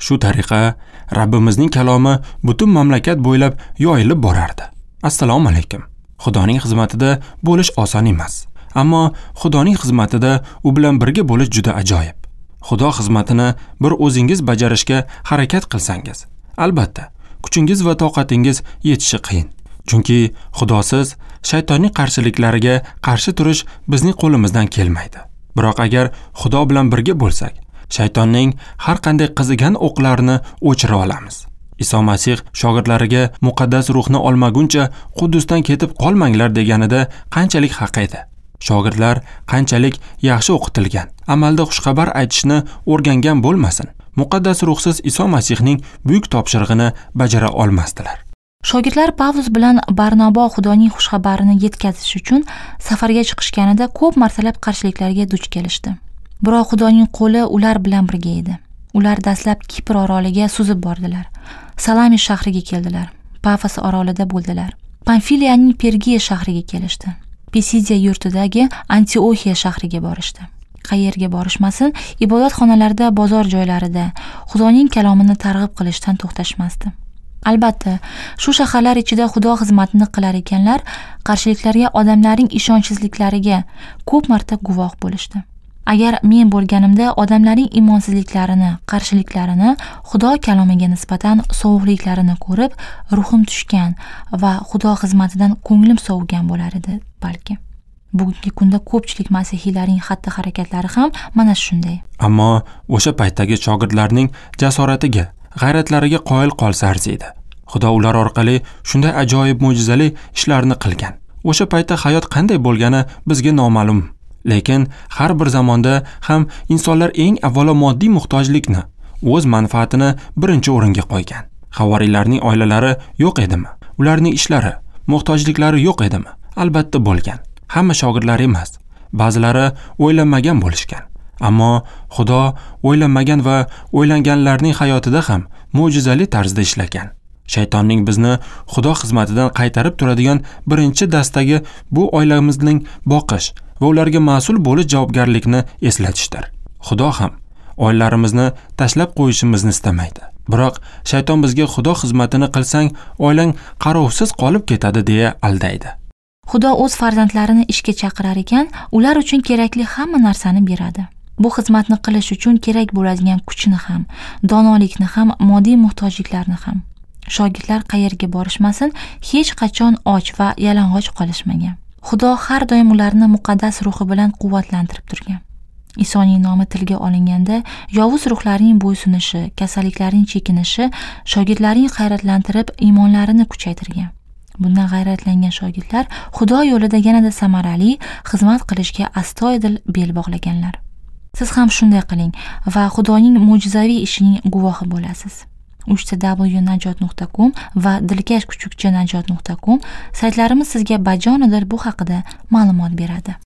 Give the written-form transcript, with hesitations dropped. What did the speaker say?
Shu tariqa Rabbimizning kalomi butun mamlakat bo'ylab yoyilib borardi. Assalomu alaykum. Xudoning xizmatida bo'lish oson emas. Ammo Xudoning xizmatida u bilan birga bo'lish juda ajoyib. Xudo xizmatini bir o'zingiz bajarishga harakat qilsangiz, albatta, kuchingiz va toqatingiz yetishi qiyin. Chunki Xudosiz shaytonning qarshiliklariga qarshi turish bizning qo'limizdan kelmaydi. Biroq agar Xudo bilan birga bo'lsak, shaytonning har qanday qizigan o'qlarini o'chira olamiz. Iso Masih shogirdlariga muqaddas ruhni olmaguncha Quddusdan ketib qolmanglar deganida qanchalik haq edi. Shogirdlar qanchalik yaxshi o'qitilgan, amalda xushxabar aytishni o'rgangan bo'lmasin, muqaddas ruhsiz Iso Masihning buyuk topshirig'ini bajara olmasdilar. Shogirdlar Pavlus bilan Barnabo Xudoning xushxabarini yetkazish uchun safarga chiqishganida ko'p martalab qarshiliklarga duch kelishdi. Biroq Xudoning qo'li ular bilan birga edi. Ular dastlab Kipr oroliga suzib bordilar. Salami shahriga keldilar. Pafos orolida bo'ldilar. Pamfiliyaning Pergiya shahriga kelishdi. Pisidiya yurtidagi Antioxiya shahriga borishdi. Qayerga borishmasin, ibodatxonalarda, bozor joylarida Xudoning kalomini targ'ib qilishdan to'xtashmasdi. Albatta, shu shaharlar ichida Xudo xizmatini qilar ekanlar, qarshiliklarga, odamlarning ishonchsizliklariga ko'p marta guvoh bo'lishdi. Agar men bo'lganimda odamlarning imonsizliklarini, qarshiliklarini, Xudo kalomiga nisbatan sovuqliklarini ko'rib, ruhim tushgan va Xudo xizmatidan ko'nglim sovigan bo'lar edi, balki. Bugungi kunda ko'pchilik masihiylarning xatti-harakatlari ham mana shunday. Ammo o'sha paytdagi shogirdlarning jasoratiga, g'ayratlariga qoyil qolsa arziydi. Xudo ular orqali shunday ajoyib mo'jizali ishlarni qilgan. O'sha paytda hayot qanday bo'lgani bizga noma'lum. Lekin har bir zamonda ham insonlar eng avvalo moddiy muhtojlikni, o'z manfaatini birinchi o'ringa qo'ygan. Havoriylarning oilalari yo'q edimi? Ularning ishlari, muhtojliklari yo'q edimi? Albatta bo'lgan. Hamma shogirdlar emas. Ba'zilari o'ylanmagan bo'lishgan. Ammo Xudo o'ylanmagan va o'ylanganlarning hayotida ham mo'jizali tarzda ishlagan. Shaytonning bizni Xudo xizmatidan qaytarib turadigan birinchi dastagi bu oilamizning boqish va ularga mas'ul bo'lish javobgarlikni eslatishdir. Xudo ham oilalarimizni tashlab qo'yishimizni istamaydi. Biroq shayton bizga Xudo xizmatini qilsang, oilang qarovsiz qolib ketadi deya aldaydi. Xudo o'z farzandlarini ishga chaqirar ekan, ular uchun kerakli hamma narsani beradi. Bu xizmatni qilish uchun kerak bo'ladigan kuchni ham, donolikni ham, moddiy muhtojliklarni ham. Shogirdlar qayerga borishmasin, hech qachon och va yalang'och qolishmagan. Xudo har doim ularni muqaddas ruhi bilan quvvatlantirib turgan. Isoning nomi tilga olinganda, yovuz ruhlarning bo'ysunishi, kasalliklarning chekinishi shogirdlarning hayratlantirib, iymonlarini kuchaytirgan. Bundan g'ayratlangan shogirdlar Xudo yo'lida yanada samarali xizmat qilishga astoydil bel bog'laganlar. Siz ham shunday qiling va Xudoning mo'jizaviy ishining guvohi bo'lasiz. www.najot.com va dilkashkuchukchanajot.com saytlarimiz sizga bajonidil bu haqida ma'lumot beradi.